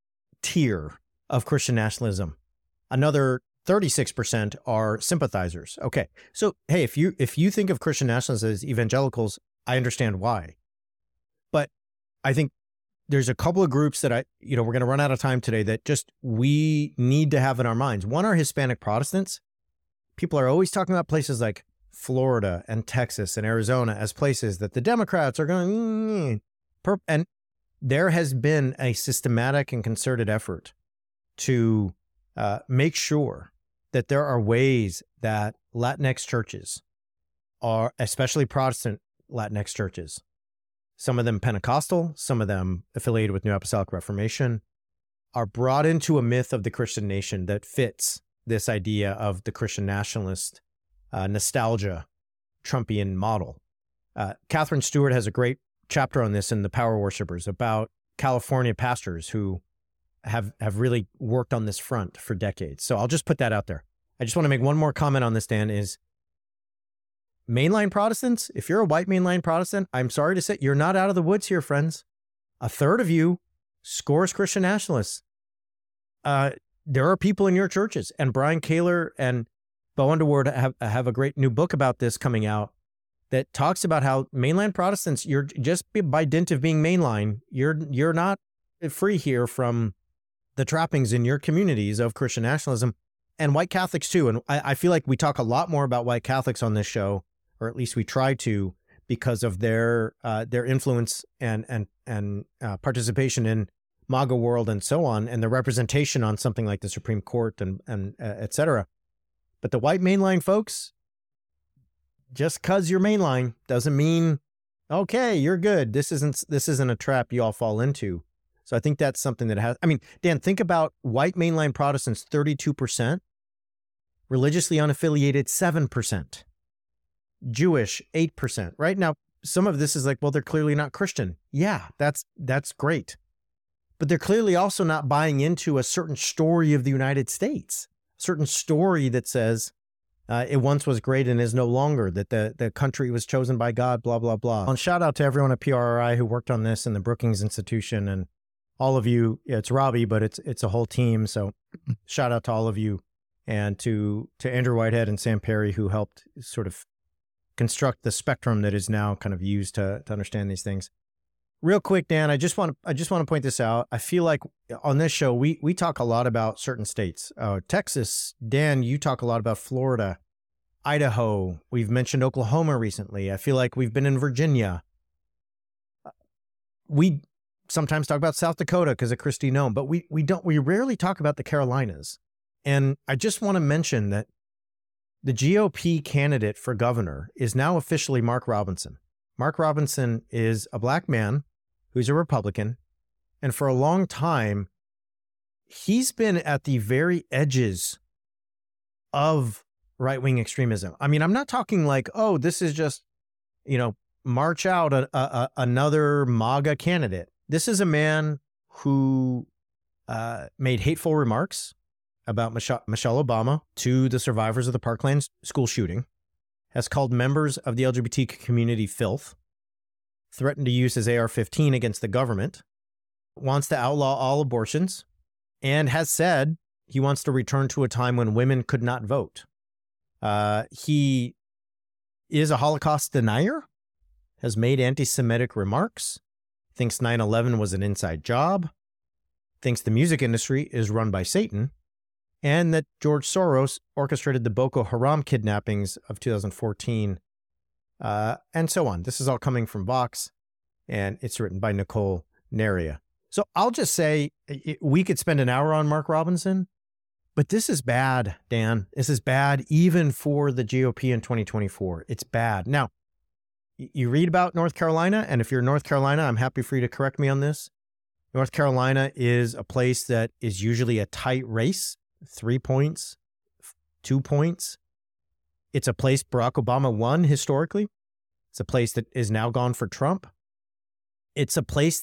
tier of Christian nationalism. Another thirty-six percent are sympathizers. Okay. So, hey, if you, if you think of Christian nationalists as evangelicals, I understand why. But I think there's a couple of groups that I, you know, we're going to run out of time today that just we need to have in our minds. One are Hispanic Protestants. People are always talking about places like Florida and Texas and Arizona as places that the Democrats are going, mm, and there has been a systematic and concerted effort to uh, make sure that there are ways that Latinx churches are, especially Protestant Latinx churches, some of them Pentecostal, some of them affiliated with New Apostolic Reformation, are brought into a myth of the Christian nation that fits this idea of the Christian nationalist uh, nostalgia Trumpian model. Uh, Catherine Stewart has a great chapter on this in The Power Worshippers about California pastors who have, have really worked on this front for decades. So I'll just put that out there. I just want to make one more comment on this, Dan, is mainline Protestants, if you're a white mainline Protestant, I'm sorry to say, you're not out of the woods here, friends. A third of you scores Christian nationalists. Uh, there are people in your churches, and Brian Kaler and Bo Underwood have, have a great new book about this coming out that talks about how mainline Protestants, you're just by dint of being mainline, you're you're not free here from the trappings in your communities of Christian nationalism, and white Catholics too. And I, I feel like we talk a lot more about white Catholics on this show, or at least we try to, because of their uh, their influence and and and uh, participation in MAGA world and so on, and the representation on something like the Supreme Court and and uh, et cetera. But the white mainline folks, just because you're mainline doesn't mean, okay, you're good. This isn't this isn't a trap you all fall into. So I think that's something that has, I mean, Dan, think about white mainline Protestants, thirty-two percent, religiously unaffiliated, seven percent, Jewish, eight percent. Right now, some of this is like, well, they're clearly not Christian. Yeah, that's that's great. But they're clearly also not buying into a certain story of the United States, a certain story that says, Uh, it once was great and is no longer, that the, the country was chosen by God, blah, blah, blah. And shout out to everyone at P R R I who worked on this and the Brookings Institution and all of you. Yeah, it's Robbie, but it's it's a whole team. So shout out to all of you, and to to Andrew Whitehead and Sam Perry, who helped sort of construct the spectrum that is now kind of used to to understand these things. Real quick, Dan, I just want to I just want to point this out. I feel like on this show we we talk a lot about certain states. Uh, Texas, Dan, you talk a lot about Florida, Idaho. We've mentioned Oklahoma recently. I feel like we've been in Virginia. We sometimes talk about South Dakota because of Kristi Noem, but we we don't we rarely talk about the Carolinas. And I just want to mention that the G O P candidate for governor is now officially Mark Robinson. Mark Robinson is a black man who's a Republican, and for a long time, he's been at the very edges of right-wing extremism. I mean, I'm not talking like, oh, this is just, you know, march out a, a, another MAGA candidate. This is a man who uh, made hateful remarks about Michelle, Michelle Obama to the survivors of the Parkland school shooting, has called members of the L G B T community filth, threatened to use his A R fifteen against the government, wants to outlaw all abortions, and has said he wants to return to a time when women could not vote. Uh, he is a Holocaust denier, has made anti-Semitic remarks, thinks nine eleven was an inside job, thinks the music industry is run by Satan, and that George Soros orchestrated the Boko Haram kidnappings of two thousand fourteen, uh, and so on. This is all coming from Vox, and it's written by Nicole Neria. So I'll just say we could spend an hour on Mark Robinson, but this is bad, Dan. This is bad even for the G O P in twenty twenty-four. It's bad. Now, you read about North Carolina, and if you're North Carolina, I'm happy for you to correct me on this. North Carolina is a place that is usually a tight race, three points, two points. It's a place Barack Obama won historically. It's a place that is now gone for Trump. It's a place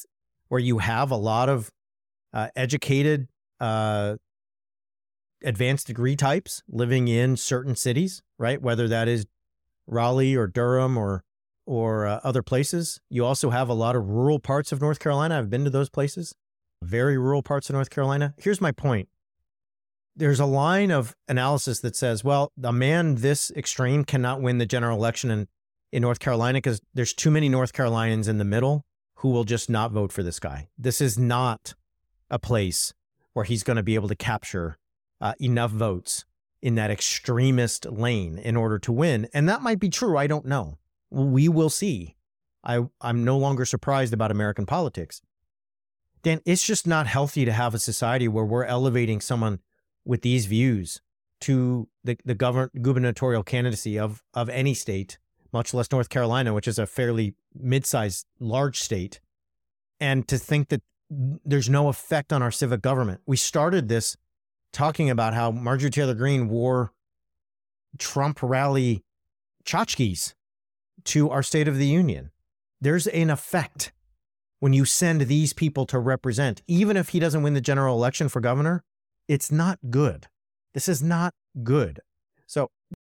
where you have a lot of uh, educated, uh, advanced degree types living in certain cities, right? Whether that is Raleigh or Durham or or uh, other places. You also have a lot of rural parts of North Carolina. I've been to those places, very rural parts of North Carolina. Here's my point. There's a line of analysis that says, well, a man this extreme cannot win the general election in, in North Carolina because there's too many North Carolinians in the middle who will just not vote for this guy. This is not a place where he's going to be able to capture uh, enough votes in that extremist lane in order to win. And that might be true. I don't know. We will see. I, I'm no longer surprised about American politics. Dan, it's just not healthy to have a society where we're elevating someone with these views to the, the govern, gubernatorial candidacy of, of any state, much less North Carolina, which is a fairly mid-sized, large state, and to think that there's no effect on our civic government. We started this talking about how Marjorie Taylor Greene wore Trump rally tchotchkes to our State of the Union. There's an effect when you send these people to represent, even if he doesn't win the general election for governor. It's not good. This is not good. So,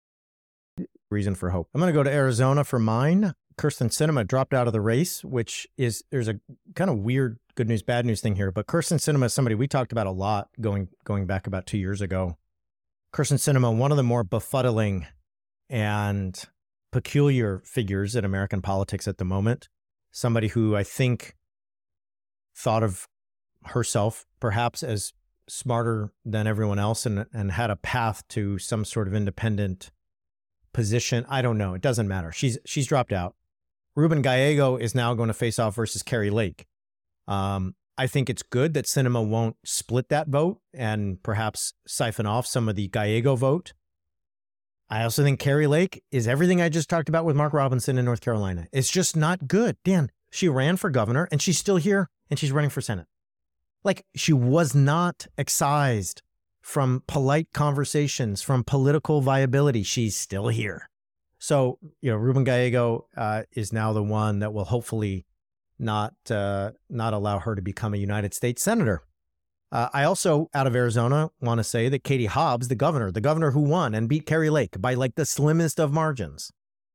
reason for hope. I'm going to go to Arizona for mine. Kyrsten Sinema dropped out of the race, which is, there's a kind of weird good news, bad news thing here. But Kyrsten Sinema is somebody we talked about a lot going, going back about two years ago. Kyrsten Sinema, one of the more befuddling and peculiar figures in American politics at the moment. Somebody who I think thought of herself perhaps as smarter than everyone else and, and had a path to some sort of independent position. I don't know. It doesn't matter. She's she's dropped out. Ruben Gallego is now going to face off versus Kari Lake. Um, I think it's good that Sinema won't split that vote and perhaps siphon off some of the Gallego vote. I also think Kari Lake is everything I just talked about with Mark Robinson in North Carolina. It's just not good. Dan, she ran for governor and she's still here and she's running for Senate. Like, she was not excised from polite conversations, from political viability. She's still here. So, you know, Ruben Gallego uh, is now the one that will hopefully not uh, not allow her to become a United States senator. Uh, I also, out of Arizona, want to say that Katie Hobbs, the governor, the governor who won and beat Kari Lake by like the slimmest of margins,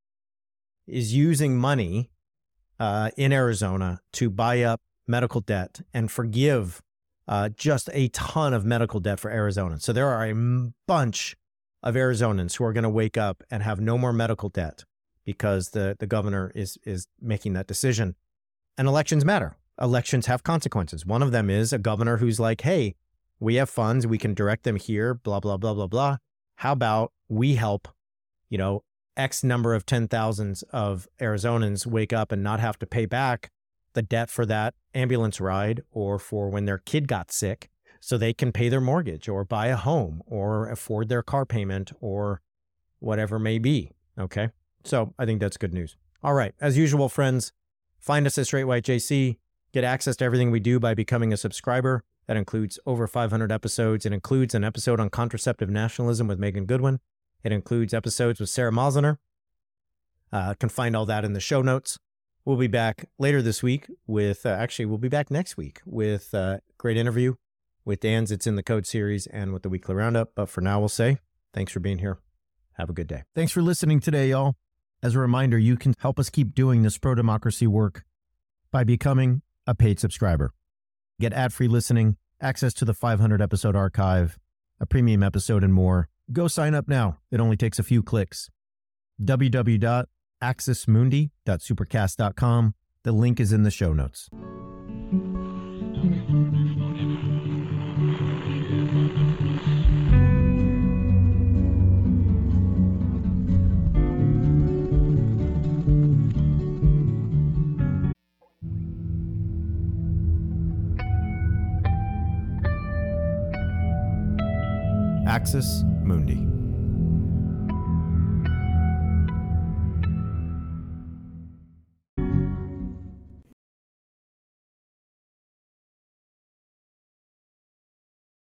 is using money uh, in Arizona to buy up medical debt and forgive uh, just a ton of medical debt for Arizonans. So there are a bunch of Arizonans who are going to wake up and have no more medical debt because the, the governor is is making that decision. And elections matter. Elections have consequences. One of them is a governor who's like, hey, we have funds, we can direct them here, blah, blah, blah, blah, blah. How about we help, you know, X number of ten thousands of Arizonans wake up and not have to pay back the debt for that ambulance ride or for when their kid got sick so they can pay their mortgage or buy a home or afford their car payment or whatever may be. Okay. So I think that's good news. All right. As usual, friends, find us at Straight White J C. Get access to everything we do by becoming a subscriber. That includes over five hundred episodes. It includes an episode on contraceptive nationalism with Megan Goodwin. It includes episodes with Sarah Mausner. Uh, can find all that in the show notes. We'll be back later this week with, uh, actually, we'll be back next week with a uh, great interview with Dan's It's in the Code series and with the Weekly Roundup. But for now, we'll say thanks for being here. Have a good day. Thanks for listening today, y'all. As a reminder, you can help us keep doing this pro-democracy work by becoming a paid subscriber. Get ad-free listening, access to the five hundred episode archive, a premium episode, and more. Go sign up now. It only takes a few clicks. w w w dot axis mundi dot supercast dot com. The link is in the show notes. Axis Mundi.